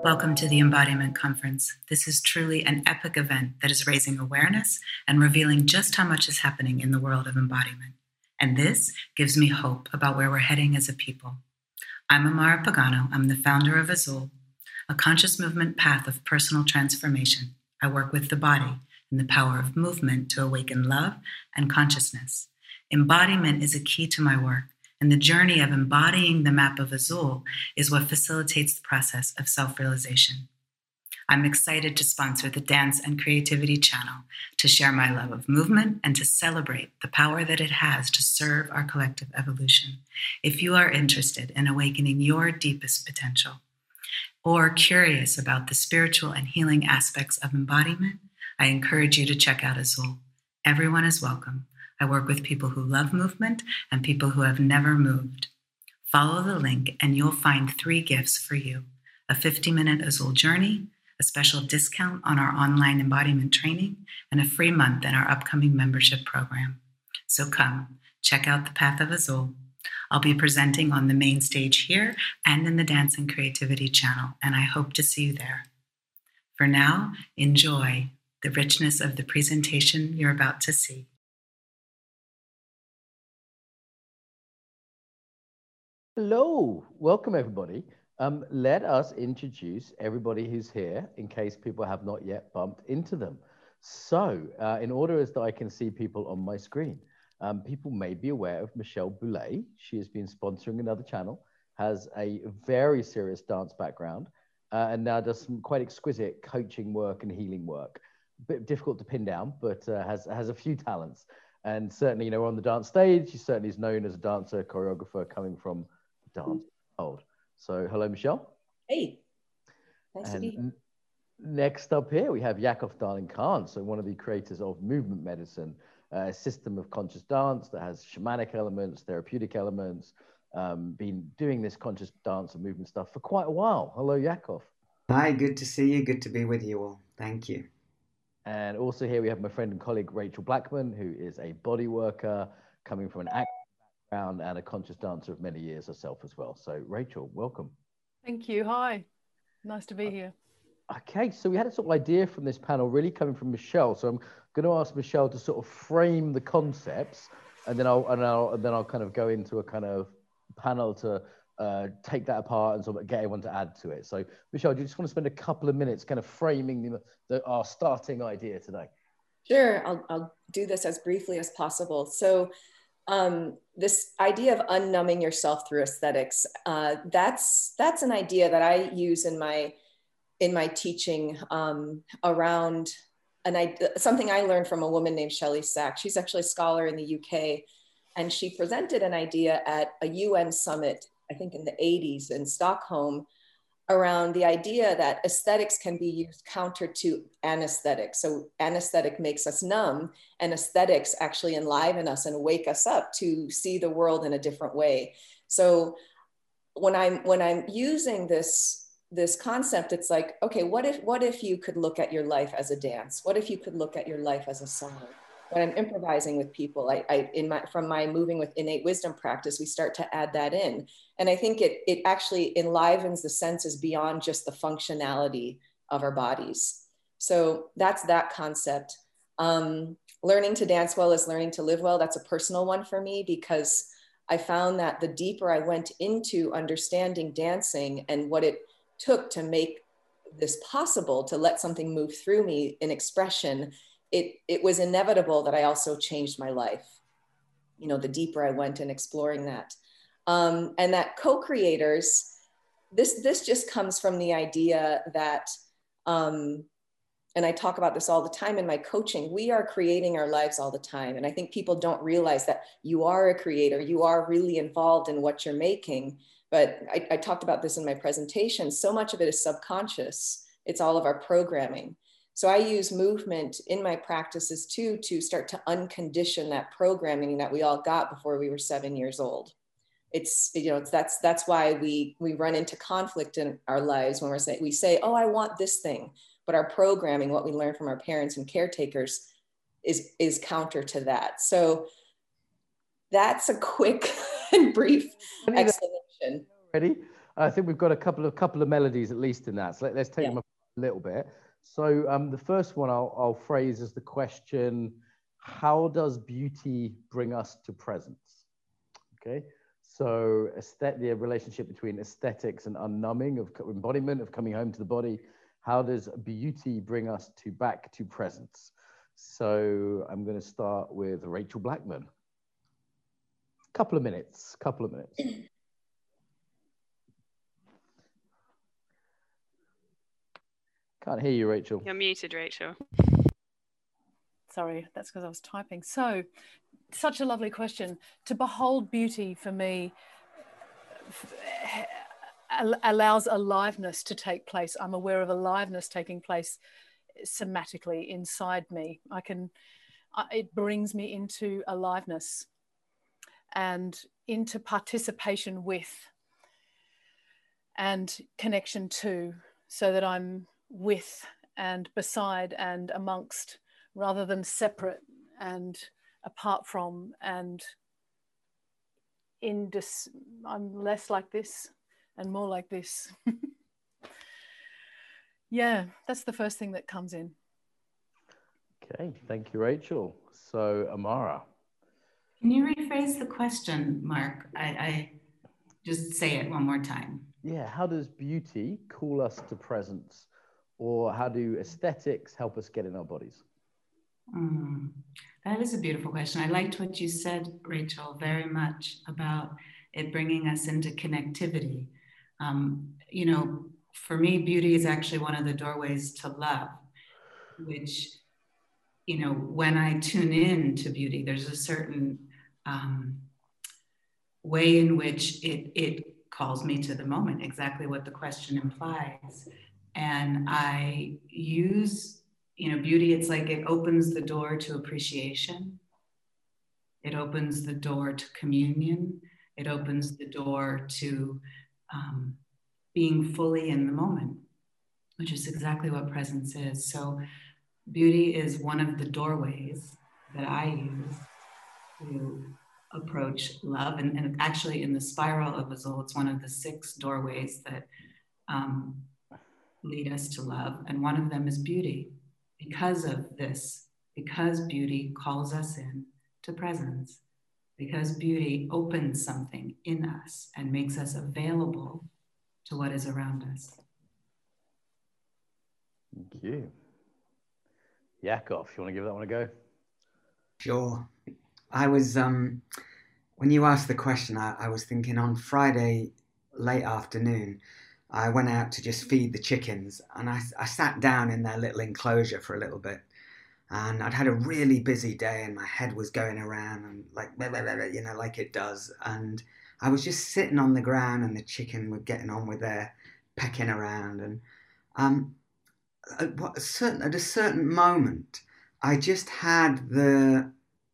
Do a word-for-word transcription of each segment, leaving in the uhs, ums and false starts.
Welcome to the Embodiment Conference. This is truly an epic event that is raising awareness and revealing just how much is happening in the world of embodiment. And this gives me hope about where we're heading as a people. I'm Amara Pagano. I'm the founder of Azul, a conscious movement path of personal transformation. I work with the body and the power of movement to awaken love and consciousness. Embodiment is a key to my work, and the journey of embodying the map of Azul is what facilitates the process of self-realization. I'm excited to sponsor the Dance and Creativity channel to share my love of movement and to celebrate the power that it has to serve our collective evolution. If you are interested in awakening your deepest potential or curious about the spiritual and healing aspects of embodiment, I encourage you to check out Azul. Everyone is welcome. I work with people who love movement and people who have never moved. Follow the link and you'll find three gifts for you: a fifty-minute Azul journey, a special discount on our online embodiment training, and a free month in our upcoming membership program. So come, check out the Path of Azul. I'll be presenting on the main stage here and in the Dance and Creativity channel, and I hope to see you there. For now, enjoy the richness of the presentation you're about to see. Hello, welcome everybody. Um, let us introduce everybody who's here in case people have not yet bumped into them. So uh, in order as that I can see people on my screen, um, people may be aware of Michelle Boulay. She has been sponsoring another channel, has a very serious dance background, uh, and now does some quite exquisite coaching work and healing work. A bit difficult to pin down, but uh, has, has a few talents. And certainly, you know, on the dance stage, she certainly is known as a dancer, choreographer coming from dance world. So hello, Michelle. Hey, nice and to be here. Next up here, we have Yakov Darling Khan, so one of the creators of movement medicine, a system of conscious dance that has shamanic elements, therapeutic elements, um, been doing this conscious dance and movement stuff for quite a while. Hello, Yakov. Hi, good to see you. Good to be with you all. Thank you. And also here we have my friend and colleague, Rachel Blackman, who is a body worker coming from an active background and a conscious dancer of many years herself as well. So Rachel, welcome. Thank you. Hi. Nice to be here. Okay, so we had a sort of idea from this panel really coming from Michelle. So I'm going to ask Michelle to sort of frame the concepts, and then I'll and I'll and then I'll kind of go into a kind of panel to uh, take that apart and sort of get everyone to add to it. So Michelle, do you just want to spend a couple of minutes kind of framing the, the our starting idea today? Sure, I'll I'll do this as briefly as possible. So. Um, this idea of unnumbing yourself through aesthetics, uh, that's that's an idea that I use in my in my teaching um, around an idea, something I learned from a woman named Shelley Sachs. She's actually a scholar in the U K, and she presented an idea at a U N summit, I think in the eighties in Stockholm, around the idea that aesthetics can be used counter to anesthetic. So anesthetic makes us numb, and aesthetics actually enliven us and wake us up to see the world in a different way. So when I'm when I'm using this this concept, it's like, okay, what if what if you could look at your life as a dance? What if you could look at your life as a song? When I'm improvising with people, I, I in my from my moving with innate wisdom practice, we start to add that in. And I think it, it actually enlivens the senses beyond just the functionality of our bodies. So that's that concept. Um, learning to dance well is learning to live well. That's a personal one for me, because I found that the deeper I went into understanding dancing and what it took to make this possible, to let something move through me in expression, it, it was inevitable that I also changed my life. You know, the deeper I went in exploring that. Um, and that co-creators, this, this just comes from the idea that, um, and I talk about this all the time in my coaching, we are creating our lives all the time. And I think people don't realize that you are a creator, you are really involved in what you're making. But I, I talked about this in my presentation. So much of it is subconscious. It's all of our programming. So I use movement in my practices too, to start to uncondition that programming that we all got before we were seven years old. It's, you know, it's, that's, that's why we, we run into conflict in our lives when we're saying, we say, oh, I want this thing, but our programming, what we learn from our parents and caretakers is, is counter to that. So that's a quick and brief explanation. Ready? I think we've got a couple of couple of melodies at least in that. So let, let's take Yeah. them a little bit. So um, the first one I'll, I'll phrase as the question: how does beauty bring us to presence? Okay. So aesthet- the relationship between aesthetics and unnumbing of embodiment of coming home to the body. How does beauty bring us to back to presence? So I'm going to start with Rachel Blackman. Couple of minutes. Couple of minutes. Can't hear you, Rachel. You're muted, Rachel. Sorry, that's because I was typing. So, such a lovely question. To behold beauty for me allows aliveness to take place. I'm aware of aliveness taking place somatically inside me. I can, it brings me into aliveness and into participation with and connection to, so that I'm with and beside and amongst, rather than separate and apart from and in dis- I'm less like this and more like this. Yeah, that's the first thing that comes in. Okay, thank you, Rachel. So Amara. Can you rephrase the question, Mark? I, I just say it one more time. Yeah, how does beauty call us to presence? Or how do aesthetics help us get in our bodies? Mm, that is a beautiful question. I liked what you said, Rachel, very much about it bringing us into connectivity. Um, you know, for me, beauty is actually one of the doorways to love, which, you know, when I tune in to beauty, there's a certain um, way in which it, it calls me to the moment, exactly what the question implies. And I use, you know, beauty, it's like it opens the door to appreciation. It opens the door to communion. It opens the door to um, being fully in the moment, which is exactly what presence is. So beauty is one of the doorways that I use to approach love. And, and actually in the spiral of Azul, it's one of the six doorways that um, lead us to love. And one of them is beauty. Because of this, because beauty calls us in to presence, because beauty opens something in us and makes us available to what is around us. Thank you. Yakov, you want to give that one a go? Sure. I was, um, when you asked the question, I, I was thinking on Friday late afternoon, I went out to just feed the chickens, and I, I sat down in their little enclosure for a little bit. And I'd had a really busy day, and my head was going around and like, blah, blah, blah, you know, like it does. And I was just sitting on the ground, and the chicken were getting on with their pecking around. And um, at, what, a certain, at a certain moment, I just had the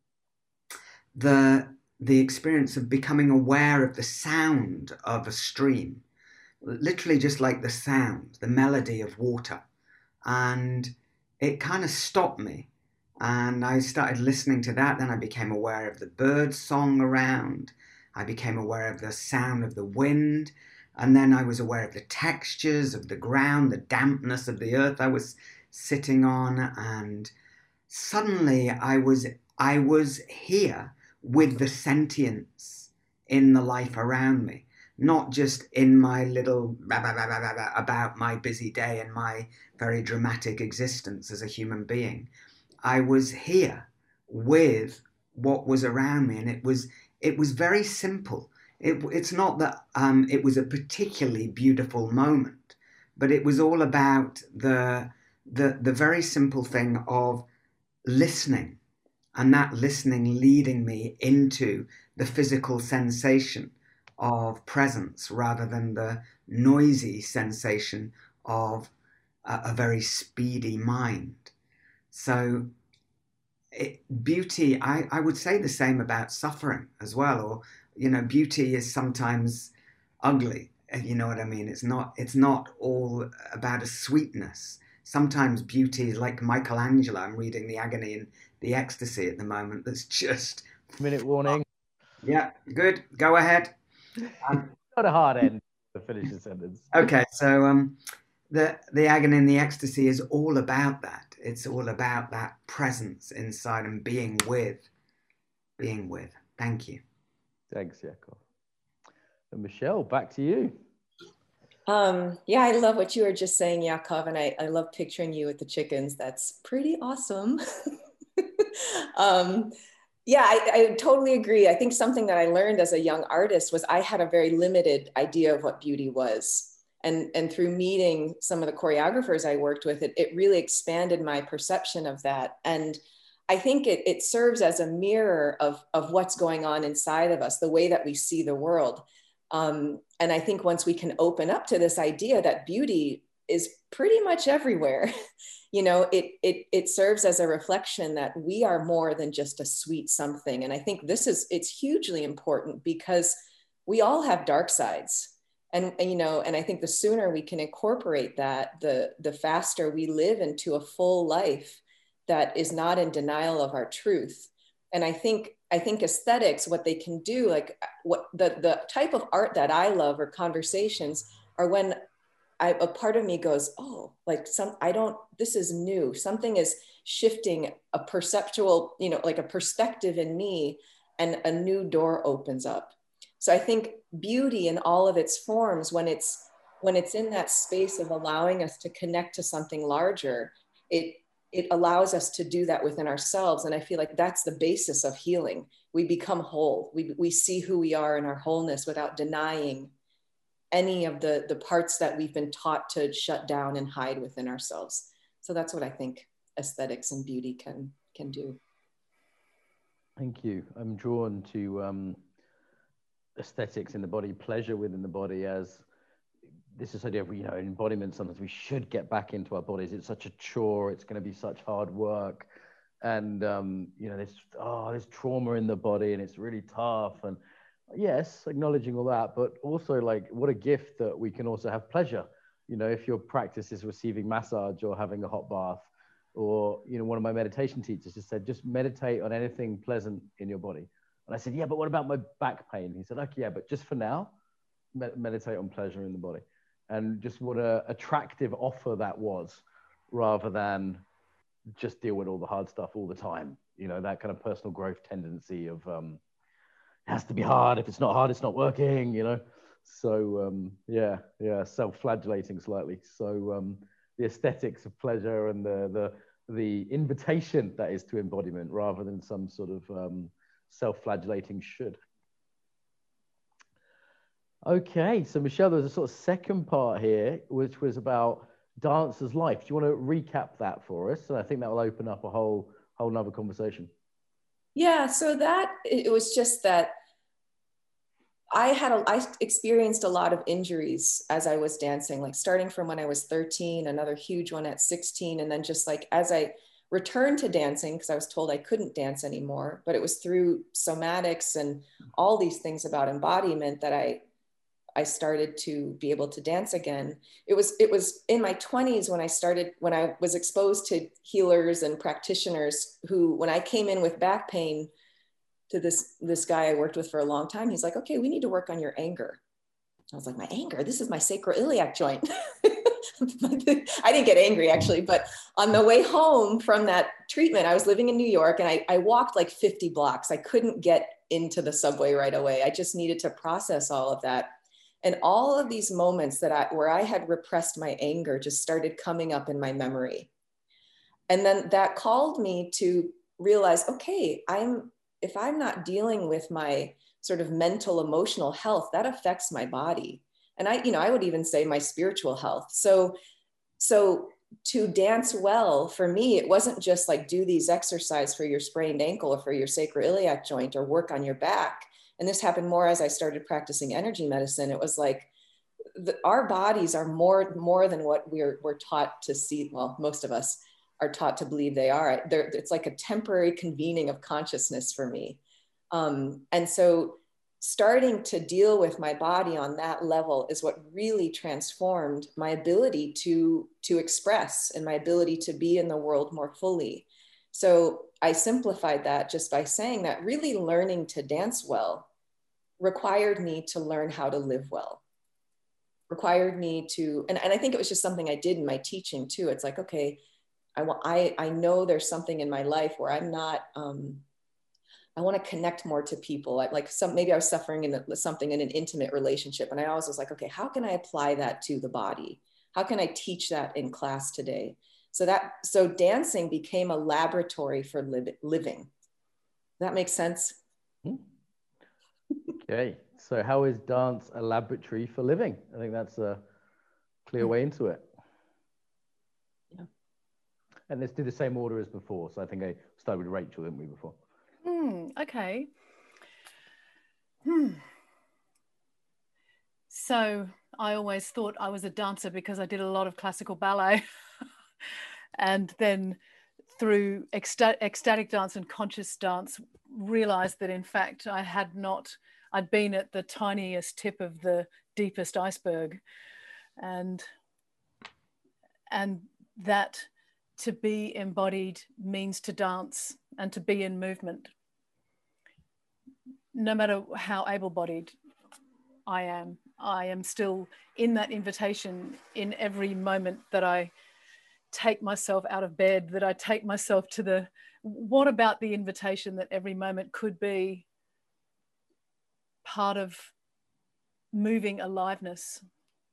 the the experience of becoming aware of the sound of a stream, literally just like the sound, the melody of water. And it kind of stopped me. And I started listening to that. Then I became aware of the bird song around. I became aware of the sound of the wind. And then I was aware of the textures of the ground, the dampness of the earth I was sitting on. And suddenly I was, I was here with the sentience in the life around me. Not just in my little blah, blah, blah, blah, blah, about my busy day and my very dramatic existence as a human being. I was here with what was around me, and it was it was very simple. It, it's not that um, it was a particularly beautiful moment, but it was all about the the the very simple thing of listening, and that listening leading me into the physical sensation of presence rather than the noisy sensation of a, a very speedy mind. So it, beauty, I, I would say the same about suffering as well. Or, you know, beauty is sometimes ugly. You know what I mean? It's not, it's not all about a sweetness. Sometimes beauty is like Michelangelo. I'm reading The Agony and the Ecstasy at the moment. That's just... Minute warning. Yeah, good. Go ahead. Um, Not a hard end. The finish the sentence. Okay, so um, the the agony and the ecstasy is all about that. It's all about that presence inside and being with, being with. Thank you. Thanks, Yakov. And Michelle, back to you. Um, yeah, I love what you were just saying, Yakov, and I, I love picturing you with the chickens. That's pretty awesome. um, yeah, I, I totally agree. I think something that I learned as a young artist was I had a very limited idea of what beauty was. And, and through meeting some of the choreographers I worked with, it, it really expanded my perception of that. And I think it, it serves as a mirror of, of what's going on inside of us, the way that we see the world. Um, and I think once we can open up to this idea that beauty is pretty much everywhere, you know, it, it, it serves as a reflection that we are more than just a sweet something. And I think this is, it's hugely important because we all have dark sides. And, and, you know, and I think the sooner we can incorporate that, the, the faster we live into a full life that is not in denial of our truth. And I think, I think aesthetics, what they can do, like what the, the type of art that I love or conversations are when I, a part of me goes, oh, like some, I don't, this is new. Something is shifting a perceptual, you know, like a perspective in me, and a new door opens up. So I think beauty in all of its forms, when it's, when it's in that space of allowing us to connect to something larger, it, it allows us to do that within ourselves. And I feel like that's the basis of healing. We become whole. We, we see who we are in our wholeness without denying any of the, the parts that we've been taught to shut down and hide within ourselves. So that's what I think aesthetics and beauty can, can do. Thank you. I'm drawn to um, aesthetics in the body, pleasure within the body, as this is idea of, you know, embodiment. Sometimes we should get back into our bodies. It's such a chore. It's going to be such hard work. And, um, you know, there's, oh, there's trauma in the body and it's really tough. And yes, acknowledging all that, but also like, what a gift that we can also have pleasure. You know, if your practice is receiving massage or having a hot bath, or, you know, one of my meditation teachers just said, just meditate on anything pleasant in your body. And I said, yeah, but what about my back pain? He said, okay, yeah, but just for now, med- meditate on pleasure in the body. And just what a attractive offer that was, rather than just deal with all the hard stuff all the time. You know, that kind of personal growth tendency of, um, it has to be hard. If it's not hard, it's not working, you know? So um, yeah, yeah, self-flagellating slightly. So um, the aesthetics of pleasure and the, the, the invitation that is to embodiment, rather than some sort of um, self-flagellating should. Okay, so Michelle, there was a sort of second part here, which was about dancer's life. Do you want to recap that for us? And I think that will open up a whole, whole nother conversation. Yeah, so that, it was just that I had, a, I experienced a lot of injuries as I was dancing, like starting from when I was thirteen, another huge one at sixteen. And then just like, as I returned to dancing, because I was told I couldn't dance anymore, but it was through somatics and all these things about embodiment that I, I started to be able to dance again. It was, it was in my twenties when I started, when I was exposed to healers and practitioners who, when I came in with back pain to this, this guy I worked with for a long time, he's like, okay, we need to work on your anger. I was like, my anger, this is my sacroiliac joint. I didn't get angry actually, but on the way home from that treatment, I was living in New York and I, I walked like fifty blocks. I couldn't get into the subway right away. I just needed to process all of that. And all of these moments that I, where I had repressed my anger just started coming up in my memory. And then that called me to realize, okay, I'm, if I'm not dealing with my sort of mental, emotional health, that affects my body. And I, you know, I would even say my spiritual health. So, so to dance well, for me, it wasn't just like do these exercises for your sprained ankle or for your sacroiliac joint or work on your back. And this happened more as I started practicing energy medicine. It was like the, our bodies are more, more than what we're, we're taught to see. Well, most of us are taught to believe they are. They're, it's like a temporary convening of consciousness for me. Um, and so starting to deal with my body on that level is what really transformed my ability to, to express and my ability to be in the world more fully. So I simplified that just by saying that really learning to dance well required me to learn how to live well. required me to, and, and I think it was just something I did in my teaching too. It's like, okay, I want, I, I know there's something in my life where I'm not, um, I want to connect more to people. I, like some, maybe I was suffering in a, something in an intimate relationship. And I always was like, okay, how can I apply that to the body? How can I teach that in class today? So that, so dancing became a laboratory for li- living. That makes sense? Okay. So how is dance a laboratory for living? I think that's a clear way into it. Yeah. And let's do the same order as before. So I think I started with Rachel, didn't we, before? Hmm, okay. Hmm. So I always thought I was a dancer because I did a lot of classical ballet. And then through ecsta- ecstatic dance and conscious dance, realized that in fact I had not, I'd been at the tiniest tip of the deepest iceberg. And, and that to be embodied means to dance and to be in movement. No matter how able-bodied I am, I am still in that invitation in every moment that I take myself out of bed, that I take myself to the, what about the invitation that every moment could be part of moving aliveness?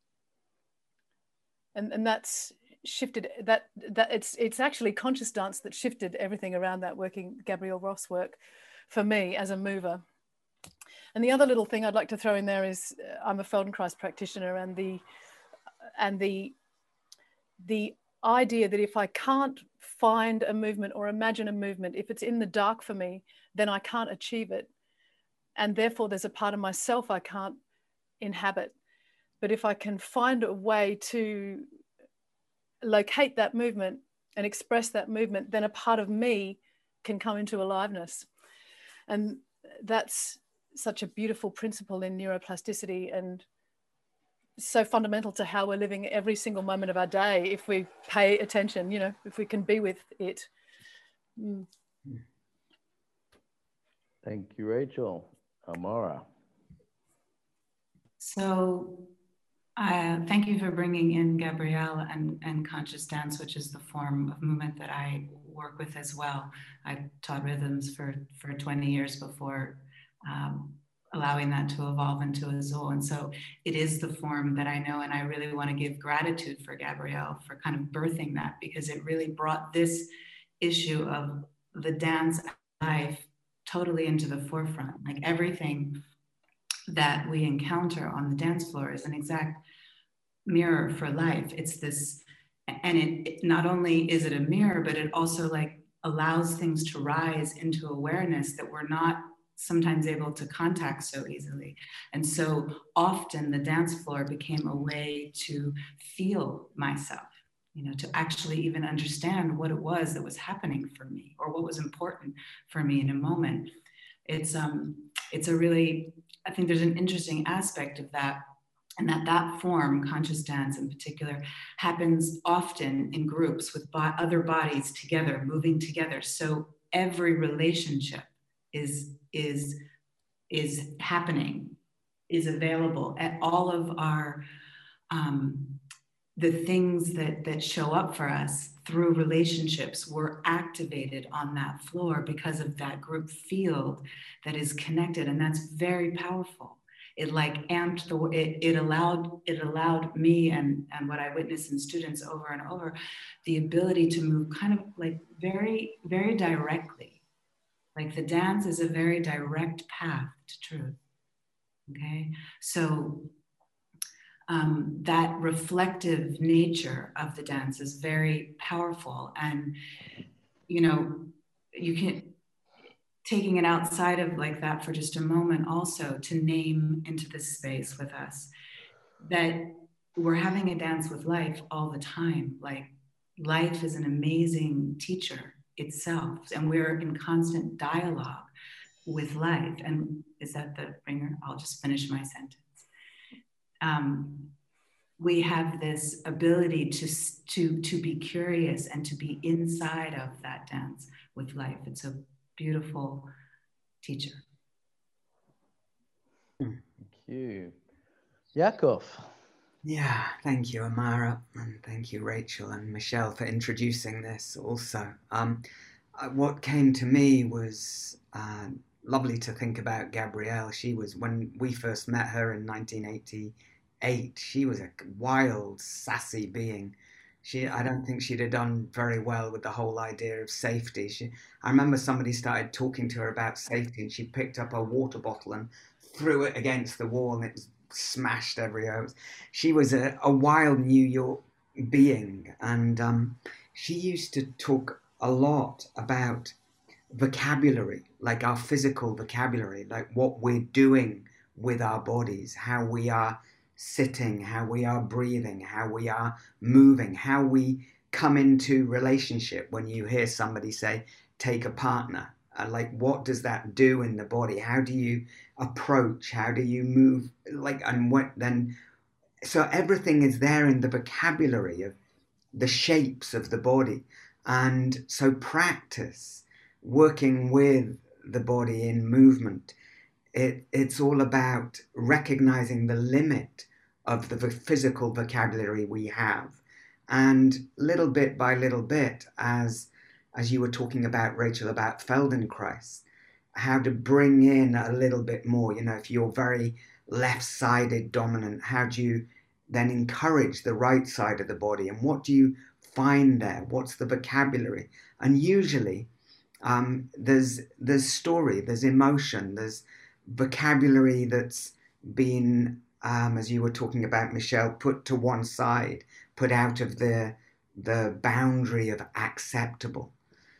And, and that's shifted, that, that it's, it's actually conscious dance that shifted everything around that, working Gabrielle Ross work for me as a mover. And the other little thing I'd like to throw in there is uh, I'm a Feldenkrais practitioner, and the and the the idea that if I can't find a movement or imagine a movement, if it's in the dark for me, then I can't achieve it. And therefore there's a part of myself I can't inhabit. But if I can find a way to locate that movement and express that movement, then a part of me can come into aliveness. And that's such a beautiful principle in neuroplasticity, and so fundamental to how we're living every single moment of our day if we pay attention, you know, if we can be with it. Mm. Thank you, Rachel. Amara. So uh, thank you for bringing in Gabrielle and, and conscious dance, which is the form of movement that I work with as well. I taught rhythms for, for twenty years before um, allowing that to evolve into Azul. And so it is the form that I know, and I really want to give gratitude for Gabrielle for kind of birthing that, because it really brought this issue of the dance life totally into the forefront. Like everything that we encounter on the dance floor is an exact mirror for life. It's this, and it, it not only is it a mirror, but it also like allows things to rise into awareness that we're not sometimes able to contact so easily. And so often the dance floor became a way to feel myself, you know, to actually even understand what it was that was happening for me or what was important for me in a moment. It's um, it's a really, I think there's an interesting aspect of that, and that that form, conscious dance in particular, happens often in groups with bo- other bodies together, moving together. So every relationship is is is happening, is available at all of our um, the things that that show up for us through relationships were activated on that floor because of that group field that is connected, and that's very powerful. It like amped the it, it allowed it allowed me and and what I witnessed in students over and over, the ability to move kind of like very very directly. Like the dance is a very direct path to truth. Okay, so um, that reflective nature of the dance is very powerful. And, you know, you can, taking it outside of like that for just a moment also to name into this space with us that we're having a dance with life all the time. Like life is an amazing teacher itself, and we're in constant dialogue with life. And is that the ringer? I'll just finish my sentence. Um, we have this ability to, to, to be curious and to be inside of that dance with life. It's a beautiful teacher. Thank you. Yakov. Yeah, thank you, Amara, and thank you, Rachel and Michelle, for introducing this also. Um, uh, what came to me was uh, lovely to think about Gabrielle. She was, when we first met her in nineteen eighty-eight, she was a wild, sassy being. She, I don't think she'd have done very well with the whole idea of safety. She, I remember somebody started talking to her about safety, and she picked up a water bottle and threw it against the wall, and it was smashed everywhere. She was a, a wild New York being, and um, she used to talk a lot about vocabulary, like our physical vocabulary, like what we're doing with our bodies, how we are sitting, how we are breathing, how we are moving, how we come into relationship. When you hear somebody say, take a partner, uh, like what does that do in the body? How do you approach? How do you move? Like, and what then? So everything is there in the vocabulary of the shapes of the body. And so practice, working with the body in movement, it, it's all about recognizing the limit of the physical vocabulary we have. And little bit by little bit, as, as you were talking about, Rachel, about Feldenkrais, how to bring in a little bit more, you know, if you're very left-sided dominant, how do you then encourage the right side of the body? And what do you find there? What's the vocabulary? And usually um, there's there's story, there's emotion, there's vocabulary that's been, um, as you were talking about, Michelle, put to one side, put out of the the boundary of acceptable.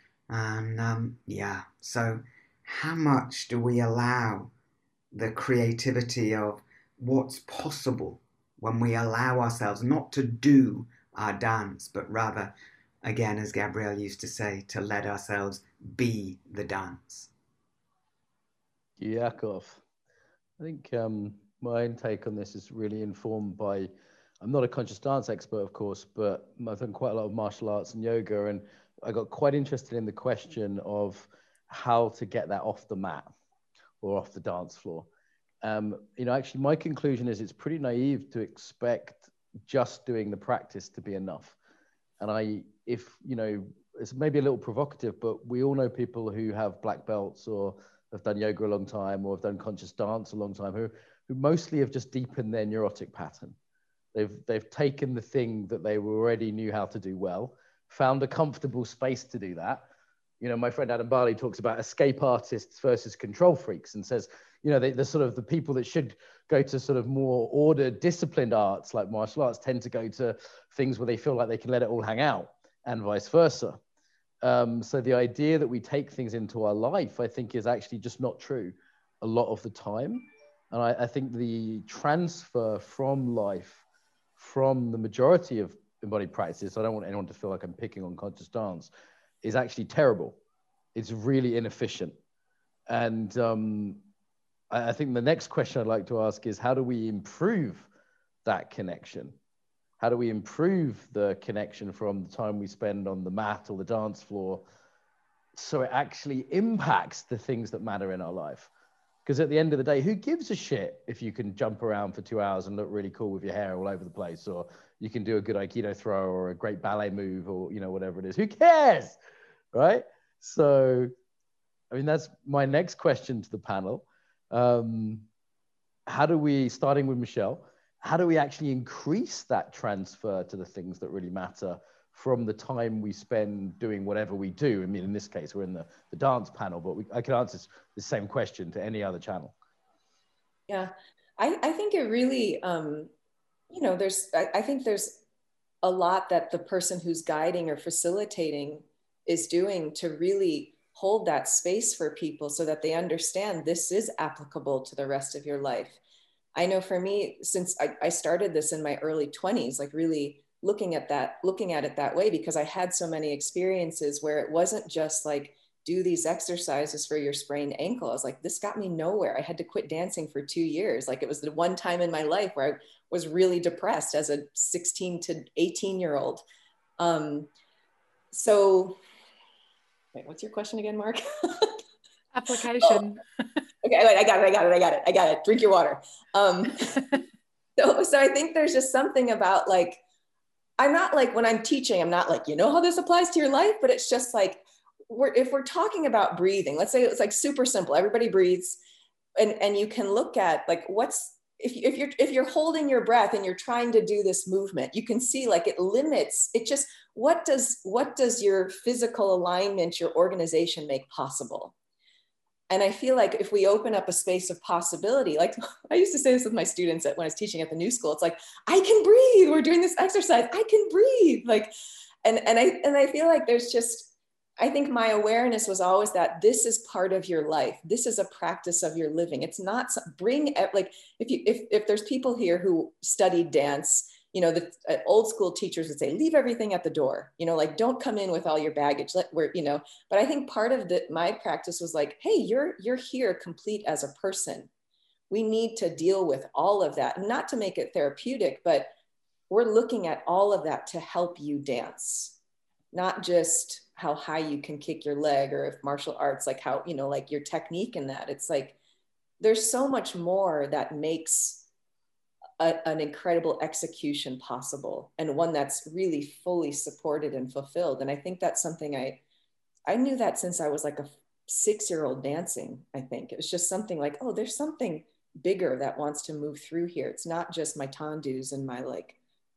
And um, yeah, so how much do we allow the creativity of what's possible when we allow ourselves not to do our dance, but rather, again, as Gabrielle used to say, to let ourselves be the dance? Yakov. I think um, my own take on this is really informed by, I'm not a conscious dance expert, of course, but I've done quite a lot of martial arts and yoga, and I got quite interested in the question of how to get that off the mat or off the dance floor. Um, you know, actually, my conclusion is it's pretty naive to expect just doing the practice to be enough. And I, if, you know, it's maybe a little provocative, but we all know people who have black belts or have done yoga a long time or have done conscious dance a long time who, who mostly have just deepened their neurotic pattern. They've, they've taken the thing that they already knew how to do well, found a comfortable space to do that. You know, my friend Adam Barley talks about escape artists versus control freaks and says, you know, they, the sort of the people that should go to sort of more ordered, disciplined arts like martial arts tend to go to things where they feel like they can let it all hang out and vice versa. Um, so the idea that we take things into our life, I think, is actually just not true a lot of the time. And I, I think the transfer from life, from the majority of embodied practices, I don't want anyone to feel like I'm picking on conscious dance, is actually terrible. It's really inefficient. And um, I, I think the next question I'd like to ask is, how do we improve that connection? How do we improve the connection from the time we spend on the mat or the dance floor so it actually impacts the things that matter in our life? Because at the end of the day, who gives a shit if you can jump around for two hours and look really cool with your hair all over the place, or you can do a good Aikido throw or a great ballet move, or, you know, whatever it is? Who cares, right? So, I mean, that's my next question to the panel. Um, how do we, starting with Michelle, how do we actually increase that transfer to the things that really matter from the time we spend doing whatever we do? I mean, in this case, we're in the, the dance panel, but we, I can answer the same question to any other channel. Yeah, I, I think it really, um, you know, there's, I, I think there's a lot that the person who's guiding or facilitating is doing to really hold that space for people so that they understand this is applicable to the rest of your life. I know for me, since I, I started this in my early twenties, like really looking at that, looking at it that way, because I had so many experiences where it wasn't just like, do these exercises for your sprained ankle. I was like, this got me nowhere. I had to quit dancing for two years. Like, it was the one time in my life where I was really depressed as a sixteen to eighteen year old. Um, so, wait, what's your question again, Mark? Application. Oh. Okay, wait, I got it, I got it, I got it, I got it. Drink your water. Um, So, so I think there's just something about like, I'm not like, when I'm teaching, I'm not like, you know how this applies to your life, but it's just like, we're, if we're talking about breathing, let's say it's like super simple, everybody breathes, and, and you can look at like, what's, if, if you're, if you're holding your breath and you're trying to do this movement, you can see like it limits, it just, what does, what does your physical alignment, your organization make possible? And I feel like if we open up a space of possibility, like I used to say this with my students at, when I was teaching at the New School, it's like, I can breathe, we're doing this exercise, I can breathe. Like, and, and I, and I feel like there's just, I think my awareness was always that this is part of your life. This is a practice of your living. It's not bring, like, if you, if, if there's people here who studied dance, you know, the uh, old school teachers would say, leave everything at the door, you know, like, don't come in with all your baggage, let where, you know, but I think part of the, my practice was like, hey, you're, you're here complete as a person. We need to deal with all of that, not to make it therapeutic, but we're looking at all of that to help you dance, not just how high you can kick your leg, or if martial arts, like how, you know, like your technique in that. It's like, there's so much more that makes A, an incredible execution possible, and one that's really fully supported and fulfilled. And I think that's something I, I knew that since I was like a six-year-old dancing. I think it was just something like, oh, there's something bigger that wants to move through here. It's not just my tendus and my like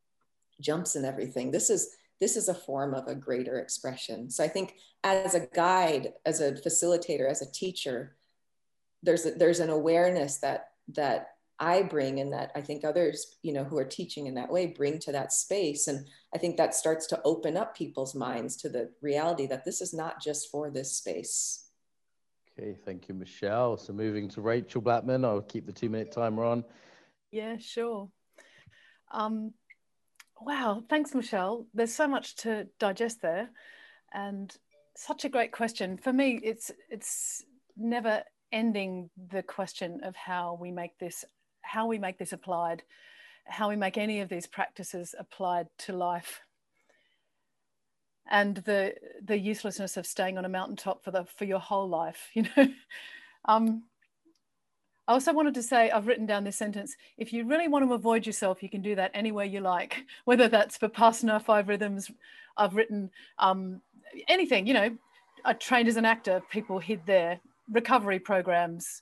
jumps and everything. This is, this is a form of a greater expression. So I think as a guide, as a facilitator, as a teacher, there's, a, there's an awareness that, that I bring, and that I think others, you know, who are teaching in that way bring to that space. And I think that starts to open up people's minds to the reality that this is not just for this space. Okay, thank you, Michelle. So moving to Rachel Blackman, I'll keep the two minute timer on. Yeah, sure. Um, wow, thanks, Michelle. There's so much to digest there, and such a great question. For me, it's it's never ending, the question of how we make this how we make this applied, how we make any of these practices applied to life, and the the uselessness of staying on a mountaintop for the for your whole life, you know. um, I also wanted to say, I've written down this sentence: if you really want to avoid yourself, you can do that anywhere you like, whether that's Vipassana, five rhythms. I've written um, anything, you know. I trained as an actor, people hid their recovery programs,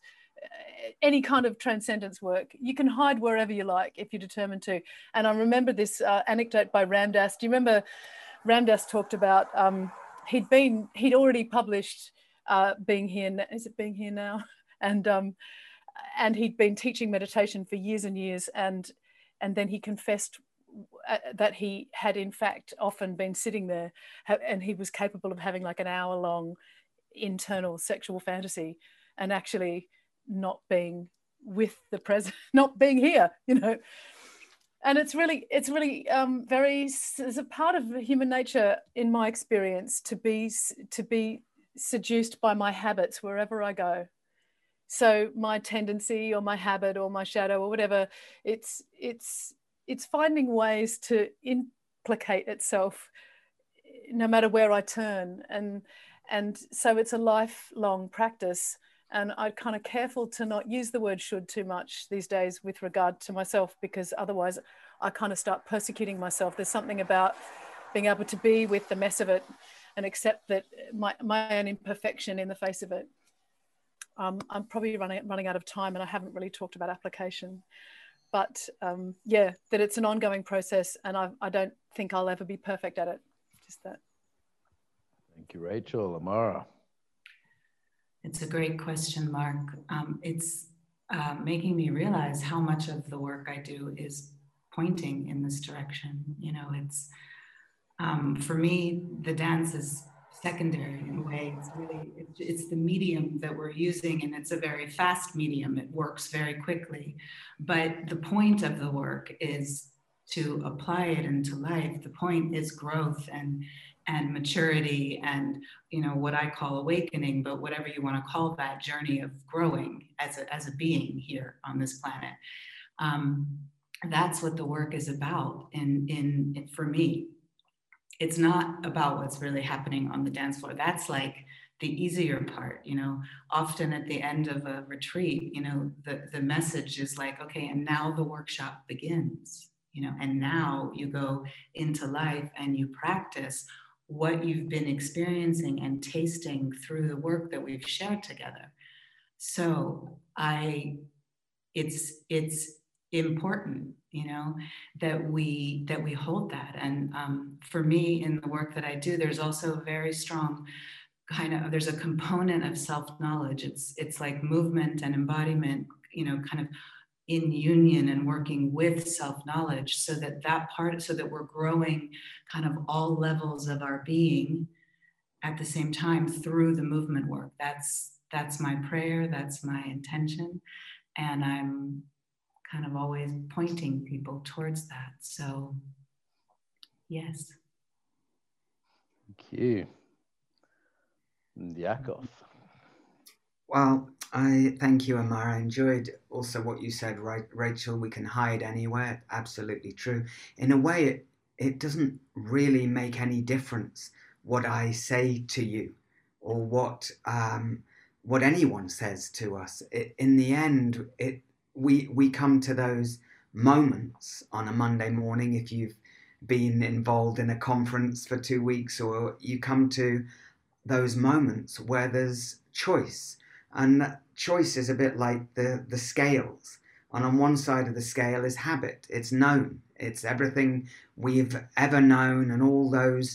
any kind of transcendence work. You can hide wherever you like if you're determined to. And I remember this uh, anecdote by Ram Dass. Do you remember Ram Dass talked about, um, he'd been, he'd already published uh, Being Here, is it Being Here Now? And um, and he'd been teaching meditation for years and years. And, and then he confessed that he had in fact often been sitting there, and he was capable of having like an hour long internal sexual fantasy and actually not being with the present, not being here, you know. And it's really, it's really um, very, as a part of human nature, in my experience, to be, to be seduced by my habits wherever I go. So my tendency or my habit or my shadow or whatever, it's, it's, it's finding ways to implicate itself no matter where I turn. And, and so it's a lifelong practice. And I'm kind of careful to not use the word should too much these days with regard to myself, because otherwise I kind of start persecuting myself. There's something about being able to be with the mess of it and accept that my, my own imperfection in the face of it. Um, I'm probably running, running out of time, and I haven't really talked about application. But um, yeah, that it's an ongoing process, and I, I don't think I'll ever be perfect at it. Just that. Thank you, Rachel. Amara. It's a great question, Mark. Um, it's uh, making me realize how much of the work I do is pointing in this direction. You know, it's, um, for me, the dance is secondary in a way. It's really, it, it's the medium that we're using, and it's a very fast medium. It works very quickly. But the point of the work is to apply it into life. The point is growth and and maturity and, you know, what I call awakening, but whatever you want to call that journey of growing as a, as a being here on this planet. Um, that's what the work is about. And in, in, for me, it's not about what's really happening on the dance floor. That's like, the easier part. You know, often at the end of a retreat, you know, the, the message is like, okay, and now the workshop begins, you know, and now you go into life and you practice what you've been experiencing and tasting through the work that we've shared together. So I, it's, it's important, you know, that we, that we hold that. And um, for me, in the work that I do, there's also a very strong kind of, there's a component of self-knowledge. It's, it's like movement and embodiment, you know, kind of in union and working with self-knowledge, so that that part, so that we're growing kind of all levels of our being at the same time through the movement work. That's, that's my prayer. That's my intention. And I'm kind of always pointing people towards that. So yes. Thank you. Yakov. Well, I thank you, Amar. I enjoyed also what you said, right, Rachel. We can hide anywhere. Absolutely true. In a way, it it doesn't really make any difference what I say to you, or what um, what anyone says to us. It, in the end, it we we come to those moments on a Monday morning. If you've been involved in a conference for two weeks, or you come to those moments where there's choice. And choice is a bit like the, the scales. And on one side of the scale is habit. It's known. It's everything we've ever known, and all those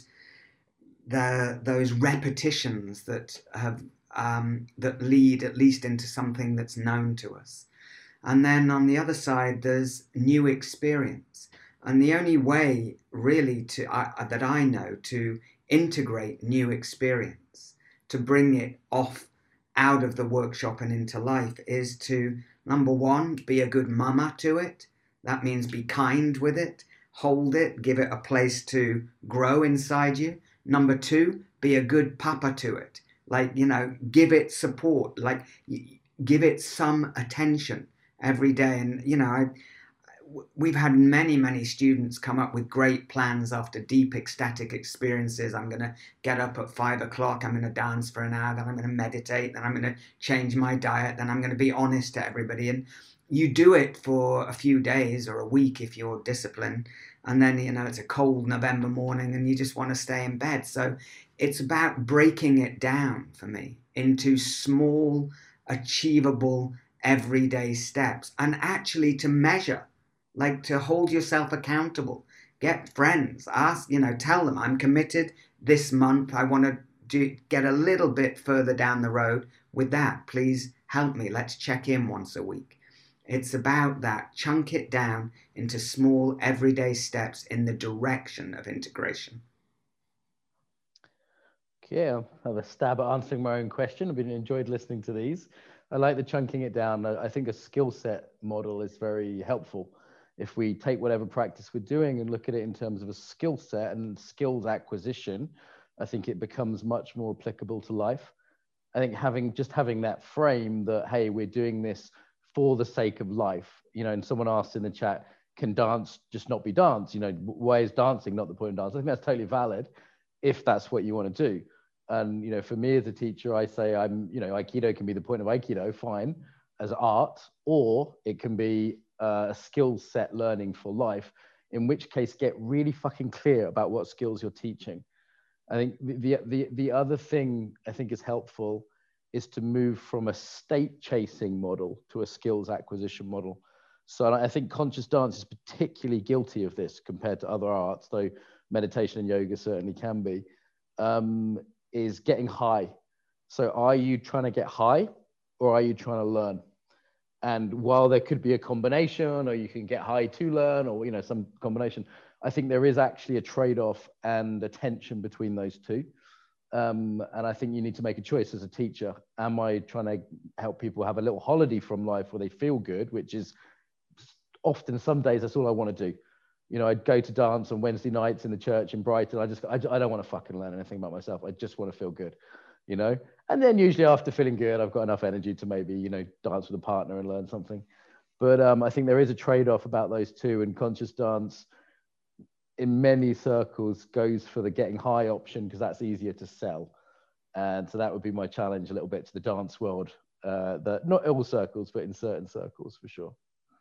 the those repetitions that have um, that lead at least into something that's known to us. And then on the other side, there's new experience. And the only way really to uh, that I know to integrate new experience, to bring it off out of the workshop and into life, is to, number one, be a good mama to it. That means be kind with it, hold it, give it a place to grow inside you. Number two, be a good papa to it. Like, you know, give it support, like give it some attention every day. And, you know, I, we've had many, many students come up with great plans after deep ecstatic experiences. I'm going to get up at five o'clock. I'm going to dance for an hour. Then I'm going to meditate. Then I'm going to change my diet. Then I'm going to be honest to everybody. And you do it for a few days or a week if you're disciplined. And then, you know, it's a cold November morning and you just want to stay in bed. So it's about breaking it down for me into small, achievable, everyday steps, and actually to measure. Like, to hold yourself accountable. Get friends, ask, you know, tell them, I'm committed this month. I want to do, get a little bit further down the road with that. Please help me. Let's check in once a week. It's about that. Chunk it down into small everyday steps in the direction of integration. Okay, I'll have a stab at answering my own question. I've been enjoyed listening to these. I like the chunking it down. I think a skill set model is very helpful. If we take whatever practice we're doing and look at it in terms of a skill set and skills acquisition, I think it becomes much more applicable to life. I think having just having that frame that, hey, we're doing this for the sake of life, you know, and someone asked in the chat, can dance just not be dance? You know, why is dancing not the point of dance? I think that's totally valid if that's what you want to do. And, you know, for me as a teacher, I say I'm, you know, Aikido can be the point of Aikido, fine, as art, or it can be uh, a skill set learning for life, in which case get really fucking clear about what skills you're teaching. I think the, the, the other thing I think is helpful is to move from a state chasing model to a skills acquisition model. So I think conscious dance is particularly guilty of this compared to other arts, though meditation and yoga certainly can be, um, is getting high. So are you trying to get high, or are you trying to learn? And while there could be a combination, or you can get high to learn, or, you know, some combination, I think there is actually a trade-off and a tension between those two. Um, and I think you need to make a choice as a teacher. Am I trying to help people have a little holiday from life where they feel good, which is often some days that's all I want to do. You know, I'd go to dance on Wednesday nights in the church in Brighton. I just, I, I don't want to fucking learn anything about myself. I just want to feel good, you know? And then usually after feeling good, I've got enough energy to maybe, you know, dance with a partner and learn something. But um, I think there is a trade-off about those two, and conscious dance in many circles goes for the getting high option because that's easier to sell. And so that would be my challenge a little bit to the dance world. Uh, that not all circles, but in certain circles for sure.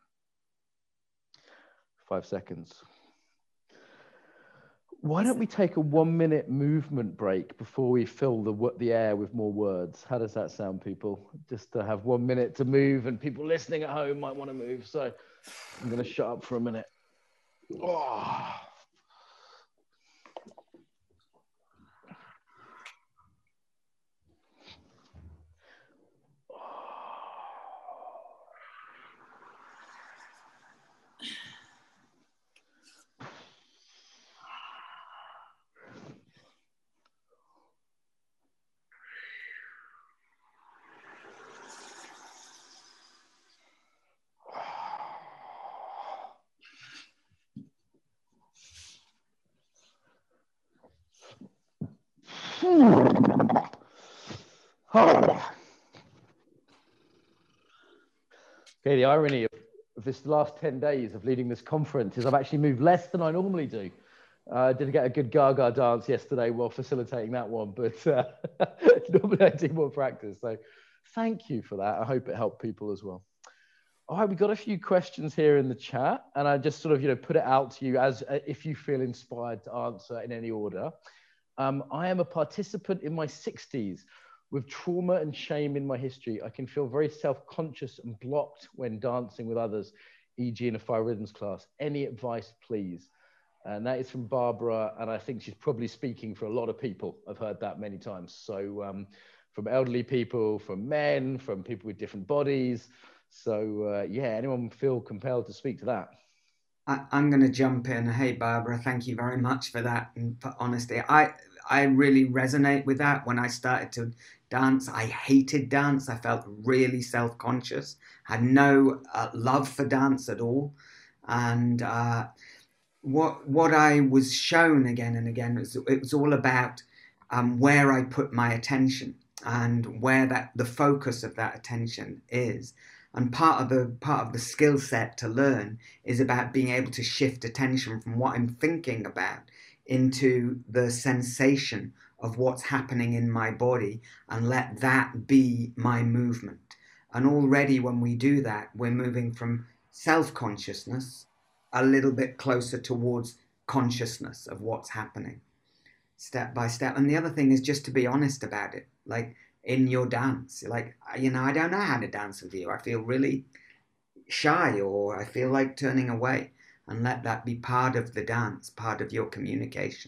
Five seconds. Why don't we take a one minute movement break before we fill the, the air with more words? How does that sound, people? Just to have one minute to move, and people listening at home might want to move. So I'm going to shut up for a minute. Oh. Okay, the irony of, of this last ten days of leading this conference is I've actually moved less than I normally do. I uh, did get a good Gaga dance yesterday while facilitating that one, but uh, normally I do more practice. So thank you for that. I hope it helped people as well. All right, we've got a few questions here in the chat, and I just sort of, you know, put it out to you as uh, if you feel inspired to answer in any order. Um, I am a participant in my sixties with trauma and shame in my history. I can feel very self-conscious and blocked when dancing with others, for example in a fire rhythms class. Any advice, please? And that is from Barbara, and I think she's probably speaking for a lot of people. I've heard that many times. So um, from elderly people, from men, from people with different bodies. So uh, yeah, anyone feel compelled to speak to that? I, I'm going to jump in. Hey, Barbara, thank you very much for that and for honesty. I, I really resonate with that. When I started to dance, I hated dance. I felt really self-conscious, had no uh, love for dance at all. And uh, what what I was shown again and again, was, it was all about um, where I put my attention and where that the focus of that attention is. And part of the part of the skill set to learn is about being able to shift attention from what I'm thinking about into the sensation of what's happening in my body and let that be my movement. And already when we do that, we're moving from self-consciousness a little bit closer towards consciousness of what's happening step by step. And the other thing is just to be honest about it. Like, in your dance, like, you know, I don't know how to dance with you. I feel really shy, or I feel like turning away, and let that be part of the dance, part of your communication.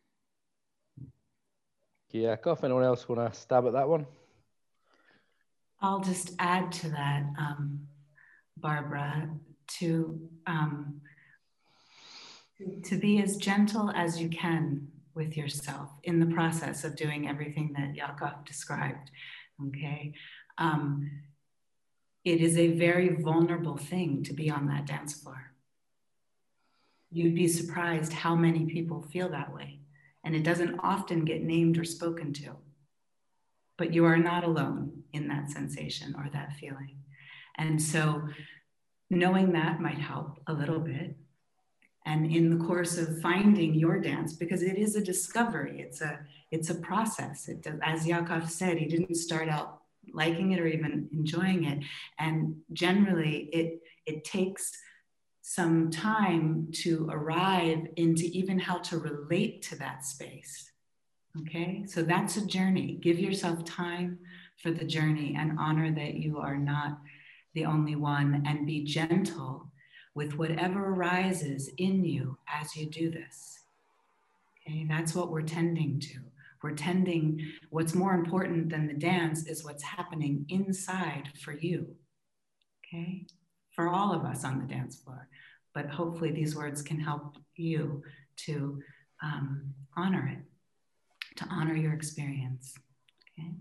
Yeah, if anyone else want to stab at that one? I'll just add to that, um, Barbara, to, um, to be as gentle as you can with yourself in the process of doing everything that Yakov described, okay? Um, it is a very vulnerable thing to be on that dance floor. You'd be surprised how many people feel that way, and it doesn't often get named or spoken to. But you are not alone in that sensation or that feeling. And so knowing that might help a little bit. And in the course of finding your dance, because it is a discovery, it's a it's a process. It does, as Yakov said, he didn't start out liking it or even enjoying it. And generally, it it takes some time to arrive into even how to relate to that space. Okay, so that's a journey. Give yourself time for the journey and honor that you are not the only one, and be gentle with whatever arises in you as you do this. Okay, that's what we're tending to. We're tending, what's more important than the dance is what's happening inside for you, okay? For all of us on the dance floor. But hopefully these words can help you to um, honor it, to honor your experience, okay?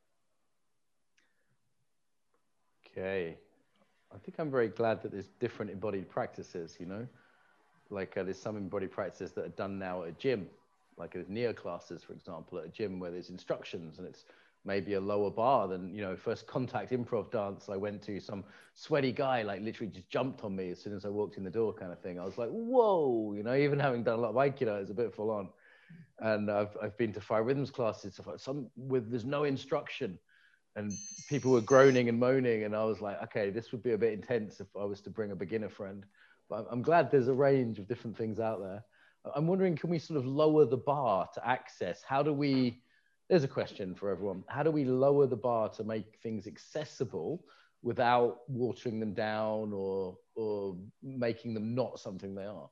Okay. I think I'm very glad that there's different embodied practices, you know? Like uh, there's some embodied practices that are done now at a gym, like there's neo classes, for example, at a gym where there's instructions and it's maybe a lower bar than, you know, first contact improv dance I went to, some sweaty guy like literally just jumped on me as soon as I walked in the door kind of thing. I was like, whoa, you know, even having done a lot of Aikido, it's a bit full on. And I've, I've been to Fire Rhythms classes, some with there's no instruction, and people were groaning and moaning, and I was like, okay, this would be a bit intense if I was to bring a beginner friend. But I'm glad there's a range of different things out there. I'm wondering, can we sort of lower the bar to access? How do we, there's a question for everyone, how do we lower the bar to make things accessible without watering them down or, or making them not something they are?